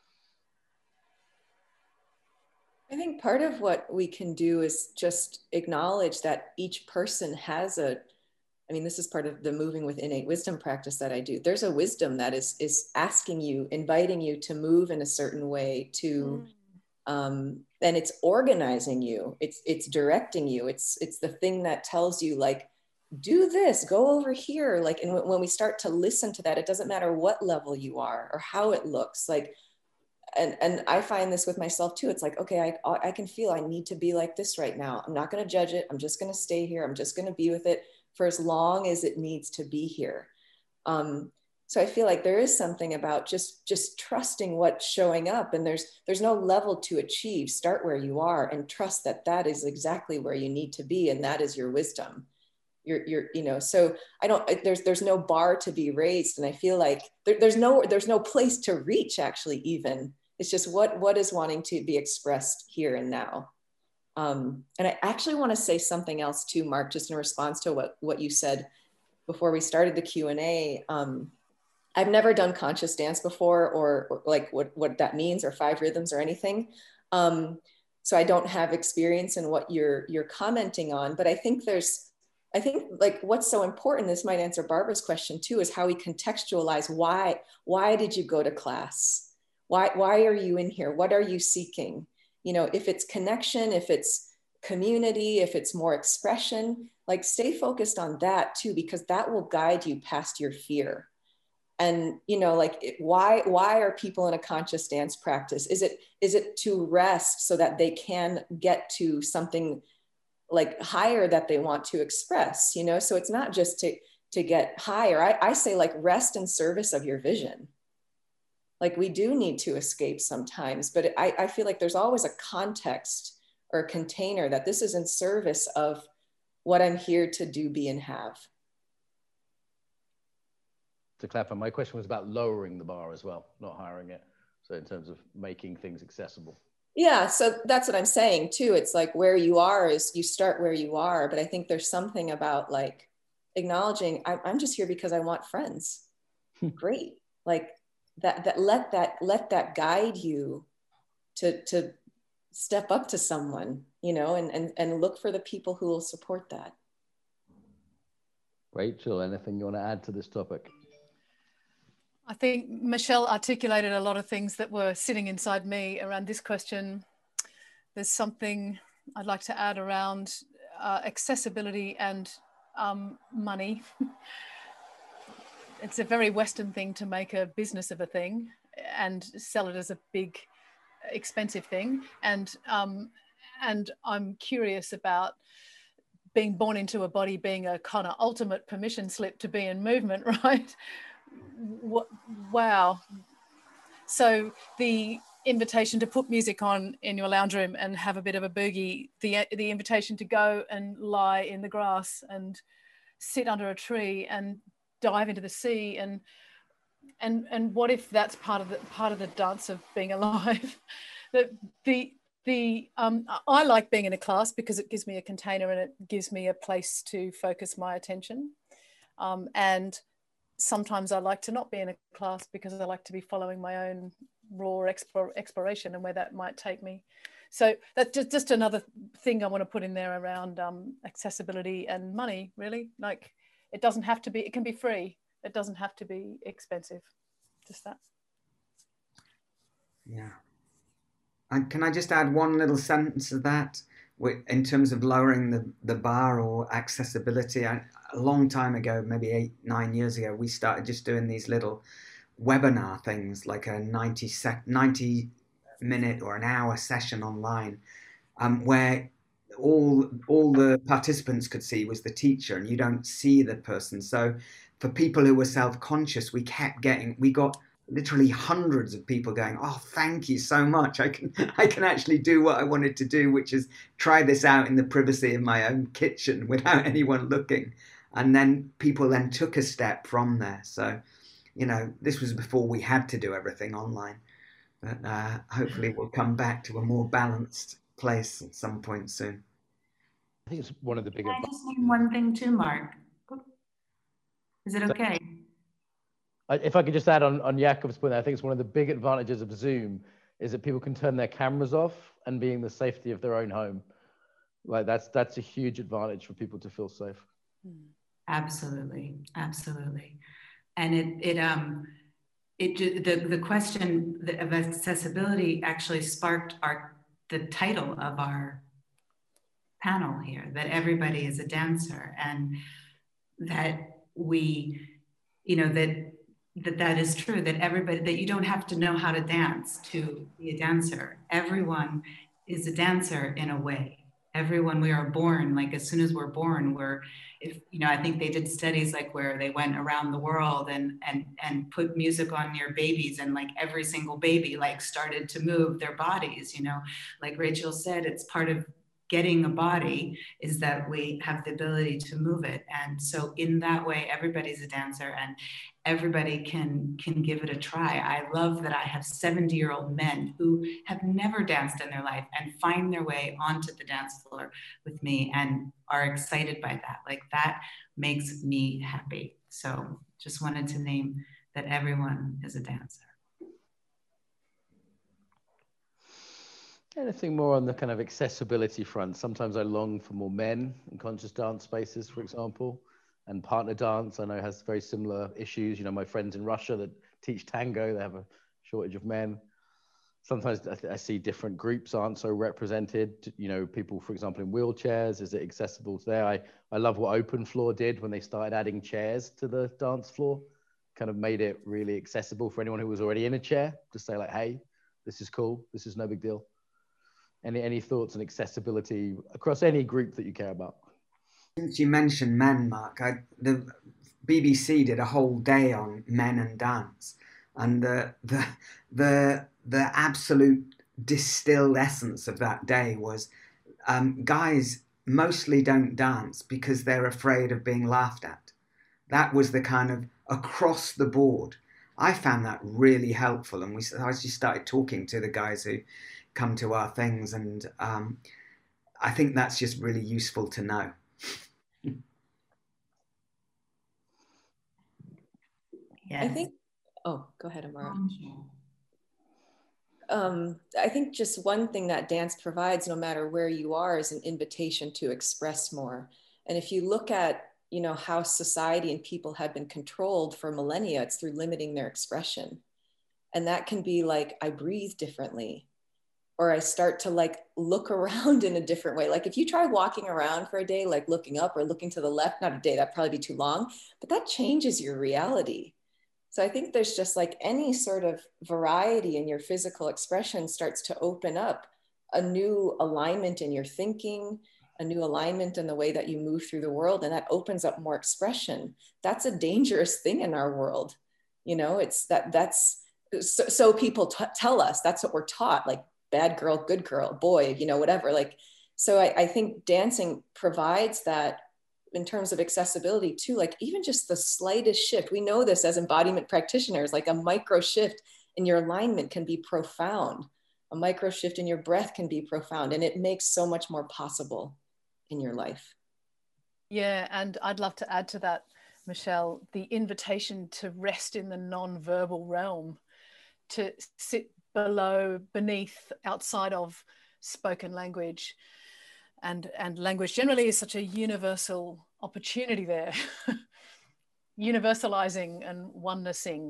I think part of what we can do is just acknowledge that each person has a, I mean, this is part of the moving with innate wisdom practice that I do. There's a wisdom that is, is asking you, inviting you to move in a certain way, to, mm. um, and it's organizing you. It's, it's directing you. It's, it's the thing that tells you, like, do this, go over here. Like, and when we start to listen to that, it doesn't matter what level you are or how it looks like. And, and I find this with myself too. It's like, okay, I, I can feel I need to be like this right now. I'm not going to judge it. I'm just going to stay here. I'm just going to be with it for as long as it needs to be here. Um, so I feel like there is something about just, just trusting what's showing up, and there's, there's no level to achieve. Start where you are and trust that that is exactly where you need to be. And that is your wisdom. You're, you're, you know, so I don't, there's, there's no bar to be raised. And I feel like there, there's no, there's no place to reach actually even. It's just what, what is wanting to be expressed here and now. Um, and I actually want to say something else too, Mark, just in response to what, what you said before we started the Q and A. Um, I've never done conscious dance before, or, or like what, what that means, or five rhythms or anything. Um, so I don't have experience in what you're, you're commenting on, but I think there's, I think like what's so important, this might answer Barbara's question too, is how we contextualize why, why did you go to class? Why, why are you in here? What are you seeking? You know, if it's connection, if it's community, if it's more expression, like stay focused on that too, because that will guide you past your fear. And, you know, like it, why, why are people in a conscious dance practice? Is it, is it to rest so that they can get to something like higher that they want to express, you know? So it's not just to, to get higher. I, I say like rest in service of your vision. Like we do need to escape sometimes, but I, I feel like there's always a context or a container that this is in service of what I'm here to do, be, and have. To clarify, my question was about lowering the bar as well, not hiring it. So in terms of making things accessible. Yeah, so that's what I'm saying too. It's like where you are is you start where you are, but I think there's something about like acknowledging I, I'm just here because I want friends. Great. Like, that that let that let that guide you to to step up to someone, you know, and and and look for the people who will support that. Rachel, anything you want to add to this topic? I think Michelle articulated a lot of things that were sitting inside me around this question. There's something I'd like to add around uh, accessibility and um, money. It's a very Western thing to make a business of a thing and sell it as a big, expensive thing. And, um, and I'm curious about being born into a body being a kind of ultimate permission slip to be in movement, right? Wow. So the invitation to put music on in your lounge room and have a bit of a boogie, the, the invitation to go and lie in the grass and sit under a tree and dive into the sea, and and and what if that's part of the part of the dance of being alive? the the the um I like being in a class because it gives me a container and it gives me a place to focus my attention, um, and sometimes I like to not be in a class because I like to be following my own raw explore, exploration and where that might take me. So that's just, just another thing I want to put in there around um, accessibility and money, really. Like, it doesn't have to be, it can be free. It doesn't have to be expensive, just that. Yeah. And can I just add one little sentence to that? In terms of lowering the, the bar or accessibility, I, a long time ago, maybe eight, nine years ago, we started just doing these little webinar things, like a ninety, sec, ninety minute or an hour session online, um, where all all the participants could see was the teacher, and you don't see the person. So for people who were self-conscious, we kept getting, we got literally hundreds of people going, oh, thank you so much. I can I can actually do what I wanted to do, which is try this out in the privacy of my own kitchen without anyone looking. And then people then took a step from there. So, you know, this was before we had to do everything online. But uh, hopefully we'll come back to a more balanced place at some point soon. I think it's one of the bigger... Can I just name one thing too, Mark? Is it okay? If I could just add on, on Jakob's point, I think it's one of the big advantages of Zoom is that people can turn their cameras off and be in the safety of their own home. Like that's that's a huge advantage for people to feel safe. Absolutely, absolutely. And it it um it the the question of accessibility actually sparked our the title of our panel here, that everybody is a dancer, and that we, you know, that that that is true, that everybody, that you don't have to know how to dance to be a dancer. Everyone is a dancer in a way. Everyone, we are born, like as soon as we're born, we're, if, you know, I think they did studies like where they went around the world and, and, and put music on your babies, and like every single baby like started to move their bodies, you know, like Rachel said, it's part of getting a body is that we have the ability to move it. And so in that way, everybody's a dancer and everybody can, can give it a try. I love that I have seventy year old men who have never danced in their life and find their way onto the dance floor with me and are excited by that. Like that makes me happy. So just wanted to name that everyone is a dancer. Anything more on the kind of accessibility front? Sometimes I long for more men in conscious dance spaces, for example, and partner dance I know has very similar issues. You know, my friends in Russia that teach tango, they have a shortage of men. Sometimes I, I see different groups aren't so represented. You know, people, for example, in wheelchairs, is it accessible there? I, I love what Open Floor did when they started adding chairs to the dance floor, kind of made it really accessible for anyone who was already in a chair to say like, hey, this is cool, this is no big deal. Any, any thoughts on accessibility across any group that you care about? Since you mentioned men, Mark, I, the B B C did a whole day on men and dance, and the the the the absolute distilled essence of that day was um, guys mostly don't dance because they're afraid of being laughed at. That was the kind of across the board. I found that really helpful, and we I just started talking to the guys who come to our things, and um, I think that's just really useful to know. Yes. I think, oh, go ahead, Amara. Um, I think just one thing that dance provides, no matter where you are, is an invitation to express more. And if you look at, you know, how society and people have been controlled for millennia, it's through limiting their expression. And that can be like, I breathe differently, or I start to like look around in a different way. Like if you try walking around for a day, like looking up or looking to the left, not a day, that'd probably be too long, but that changes your reality. So I think there's just like any sort of variety in your physical expression starts to open up a new alignment in your thinking, a new alignment in the way that you move through the world. And that opens up more expression. That's a dangerous thing in our world. You know, it's that that's, so, so people t- tell us, that's what we're taught, like bad girl, good girl, boy, you know, whatever. Like, so I, I think dancing provides that in terms of accessibility too, like even just the slightest shift. We know this as embodiment practitioners, like a micro shift in your alignment can be profound. A micro shift in your breath can be profound, and it makes so much more possible in your life. Yeah, and I'd love to add to that, Michelle, the invitation to rest in the non-verbal realm, to sit below, beneath, outside of spoken language. And, and language generally is such a universal opportunity there. Universalizing and onenessing.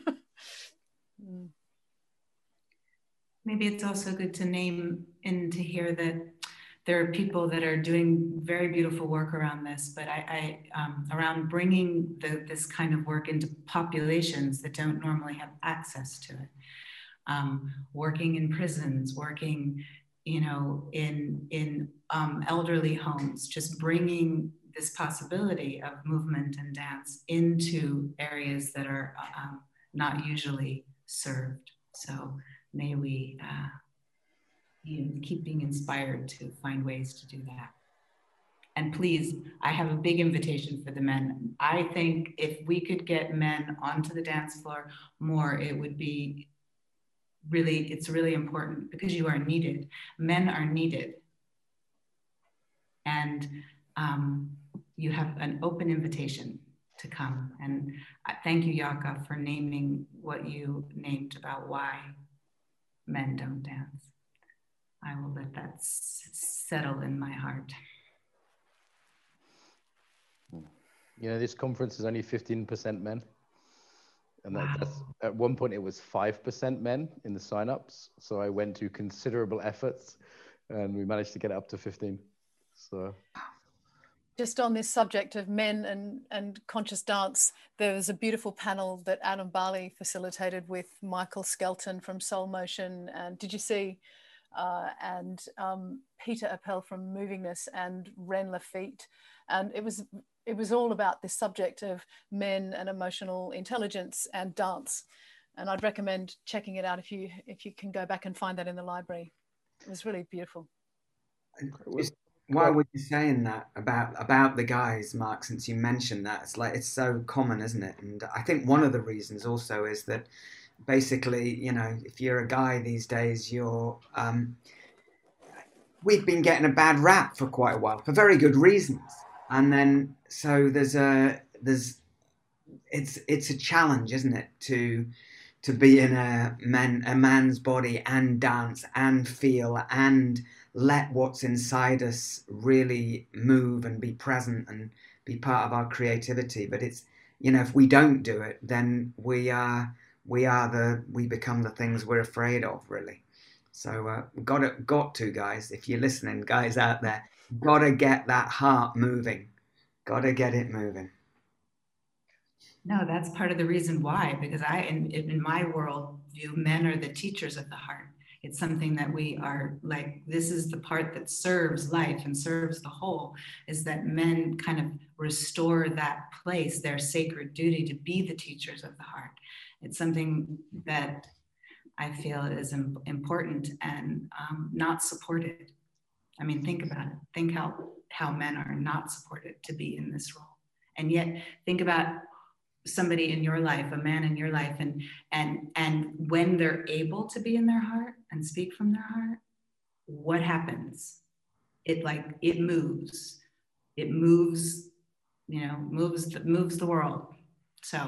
Maybe it's also good to name and to hear that there are people that are doing very beautiful work around this, but I, I um, around bringing the, this kind of work into populations that don't normally have access to it. Um, working in prisons, working, you know, in, in um, elderly homes, just bringing this possibility of movement and dance into areas that are um, not usually served. So may we uh, you know, keep being inspired to find ways to do that. And please, I have a big invitation for the men. I think if we could get men onto the dance floor more, it would be really, it's really important because you are needed. Men are needed. And um, you have an open invitation to come. And I thank you, Jakob, for naming what you named about why men don't dance. I will let that s- settle in my heart. You know, this conference is only fifteen percent men. And that, Wow. that's, at one point it was five percent men in the signups. So I went to considerable efforts and we managed to get it up to fifteen. So just on this subject of men and, and conscious dance, there was a beautiful panel that Adam Bali facilitated with Michael Skelton from Soul Motion. And did you see, uh, and um, Peter Appel from Movingness and Ren Lafitte. And it was, it was all about this subject of men and emotional intelligence and dance. And I'd recommend checking it out if you, if you can go back and find that in the library. It was really beautiful. It's, why were you saying that about about the guys, Mark? Since you mentioned that, it's like it's so common, isn't it? And I think one of the reasons also is that basically, you know, if you're a guy these days, you're um, we've been getting a bad rap for quite a while for very good reasons, and then so there's a there's it's it's a challenge, isn't it, to to be in a man a man's body and dance and feel and let what's inside us really move and be present and be part of our creativity. But it's, you know, if we don't do it, then we are we are the we become the things we're afraid of, really. So uh, got to got to guys, if you're listening, guys out there, got to get that heart moving, got to get it moving. No, that's part of the reason why, because I, in, in my world view, men are the teachers of the heart. It's something that we are like, this is the part that serves life and serves the whole, is that men kind of restore that place, their sacred duty to be the teachers of the heart. It's something that I feel is important and um, not supported. I mean, think about it. Think how, how men are not supported to be in this role. And yet think about somebody in your life, a man in your life, and and and when they're able to be in their heart and speak from their heart, what happens? It like it moves, it moves, you know, moves the, moves the world. So,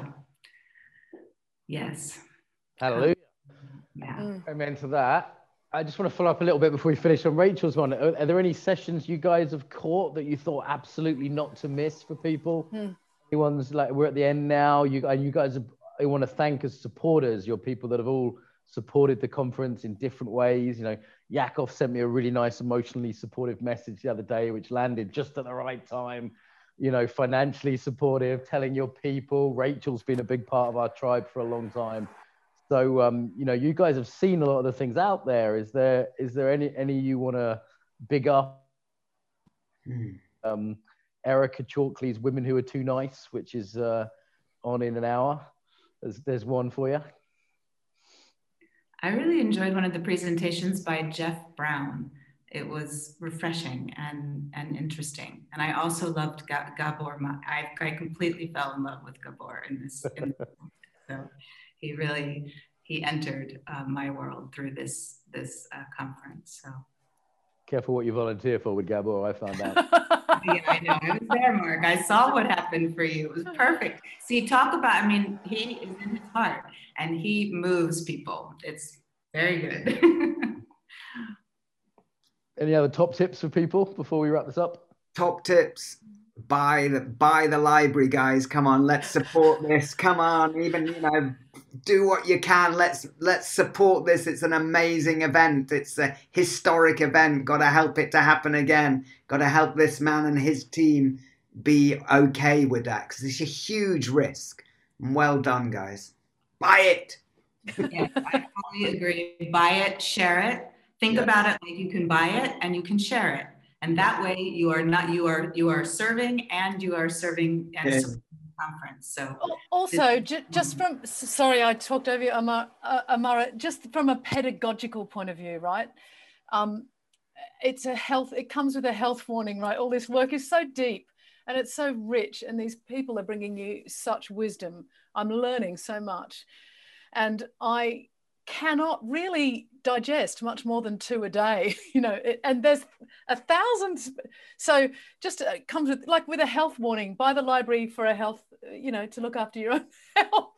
yes. Hallelujah. Um, yeah. Mm. Amen to that. I just want to follow up a little bit before we finish on Rachel's one. Are, are there any sessions you guys have caught that you thought absolutely not to miss for people? Mm. Anyone's like, we're at the end now. You, you guys, I want to thank as supporters, your people that have all supported the conference in different ways. You know, Yakov sent me a really nice, emotionally supportive message the other day, which landed just at the right time. You know, financially supportive, telling your people. Rachel's been a big part of our tribe for a long time. So, um, you know, you guys have seen a lot of the things out there. Is there, is there any, any you want to big up? Hmm. Um, Erica Chalkley's Women Who Are Too Nice, which is uh, on in an hour. There's, there's one for you. I really enjoyed one of the presentations by Jeff Brown. It was refreshing and, and interesting. And I also loved Ga- Gabor. I, I completely fell in love with Gabor in this. In this so he really, he entered uh, my world through this, this uh, conference. So careful what you volunteer for with Gabor, I found out. Yeah, I know. I was there, Mark. I saw what happened for you. It was perfect. See, talk about, I mean, he is in his heart and he moves people. It's very good. Any other top tips for people before we wrap this up? Top tips. Buy the buy the library, guys. Come on, let's support this. Come on, even, you know, do what you can. Let's let's support this. It's an amazing event. It's a historic event. Got to help it to happen again. Got to help this man and his team be okay with that, because it's a huge risk. Well done, guys. Buy it. Yeah, I totally agree. Buy it, share it. Think Yeah. about it like you can buy it and you can share it. And that way you are not, you are, you are serving and you are serving and Yeah. su- conference. So also, ju just from, sorry, I talked over you, Amara, uh, Amara, just from a pedagogical point of view, right? Um, it's a health, it comes with a health warning, right? All this work is so deep and it's so rich, and these people are bringing you such wisdom. I'm learning so much, and I cannot really digest much more than two a day, you know, it, and there's a thousand. So just uh, comes with, like with a health warning, by the library for a health, you know, to look after your own health,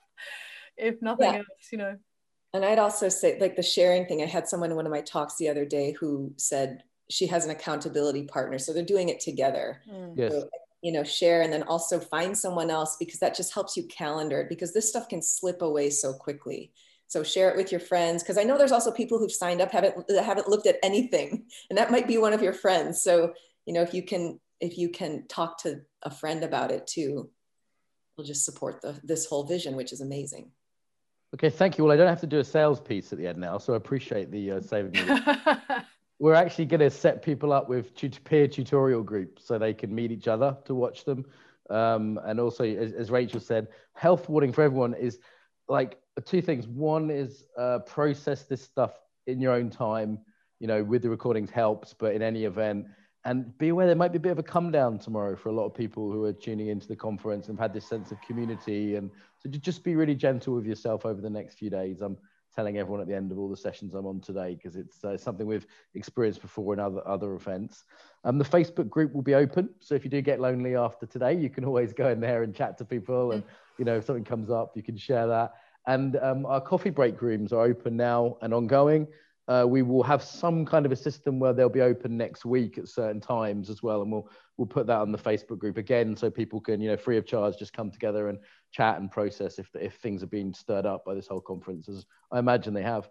if nothing yeah. else, you know. And I'd also say, like the sharing thing, I had someone in one of my talks the other day who said she has an accountability partner. So they're doing it together. Mm. Yes. So, you know, share, and then also find someone else, because that just helps you calendar it, because this stuff can slip away so quickly. So share it with your friends, because I know there's also people who've signed up, haven't, haven't looked at anything, and that might be one of your friends. So, you know, if you can, if you can talk to a friend about it too, we'll just support the, this whole vision, which is amazing. Okay, thank you. Well, I don't have to do a sales piece at the end now, so I appreciate the uh, saving me. We're actually going to set people up with tut peer tutorial groups so they can meet each other to watch them. Um, and also, as, as Rachel said, health warning for everyone is like two things. One is uh, process this stuff in your own time, you know, with the recordings helps, but in any event, and be aware there might be a bit of a come down tomorrow for a lot of people who are tuning into the conference and have had this sense of community. And so just be really gentle with yourself over the next few days. I'm telling everyone at the end of all the sessions I'm on today, because it's uh, something we've experienced before in other, other events. Um, the Facebook group will be open. So if you do get lonely after today, you can always go in there and chat to people. And, you know, if something comes up, you can share that. And um, our coffee break rooms are open now and ongoing. Uh, we will have some kind of a system where they'll be open next week at certain times as well. And we'll, we'll put that on the Facebook group again, so people can, you know, free of charge, just come together and chat and process if, if things are being stirred up by this whole conference, as I imagine they have.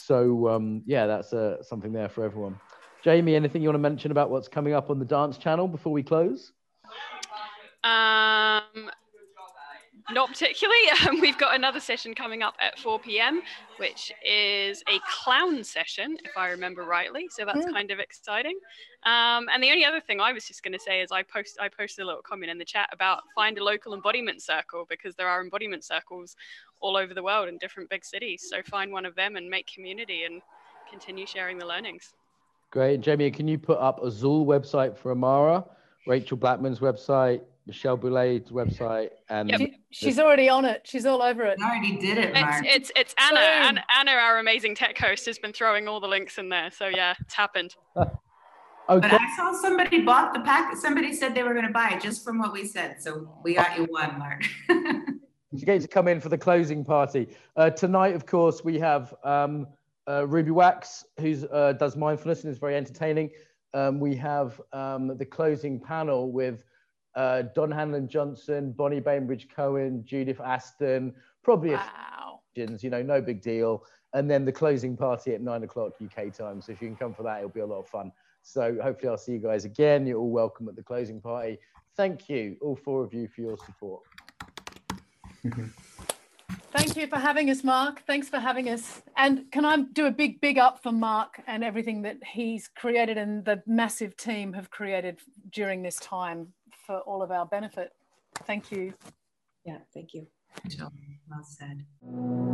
So um, yeah, that's uh, something there for everyone. Jamie, anything you want to mention about what's coming up on the dance channel before we close? Um, Not particularly. Um, we've got another session coming up at four p m, which is a clown session, if I remember rightly. So that's kind of exciting. Um, and the only other thing I was just going to say is I post I posted a little comment in the chat about find a local embodiment circle, because there are embodiment circles all over the world in different big cities. So find one of them and make community and continue sharing the learnings. Great. Jamie, can you put up Azul website for Amara, Rachel Blackman's website, Michelle Boulet's website, and yep. She's already on it. She's all over it. I already did it, Mark. It's, it's, it's Anna. Anna. Anna, our amazing tech host, has been throwing all the links in there. So yeah, it's happened. Okay. But I saw somebody bought the pack. Somebody said they were going to buy it just from what we said. So we got you one, Mark. You're going to come in for the closing party. Uh, tonight, of course, we have um, uh, Ruby Wax, who uh, does mindfulness and is very entertaining. Um, we have um, the closing panel with Uh, Don Hanlon Johnson, Bonnie Bainbridge Cohen, Judith Aston, probably wow. a few, you know, no big deal. And then the closing party at nine o'clock U K time. So if you can come for that, it'll be a lot of fun. So hopefully I'll see you guys again. You're all welcome at the closing party. Thank you, all four of you, for your support. Thank you for having us, Mark. Thanks for having us. And can I do a big, big up for Mark and everything that he's created and the massive team have created during this time for all of our benefit. Thank you. Yeah, thank you. Well said.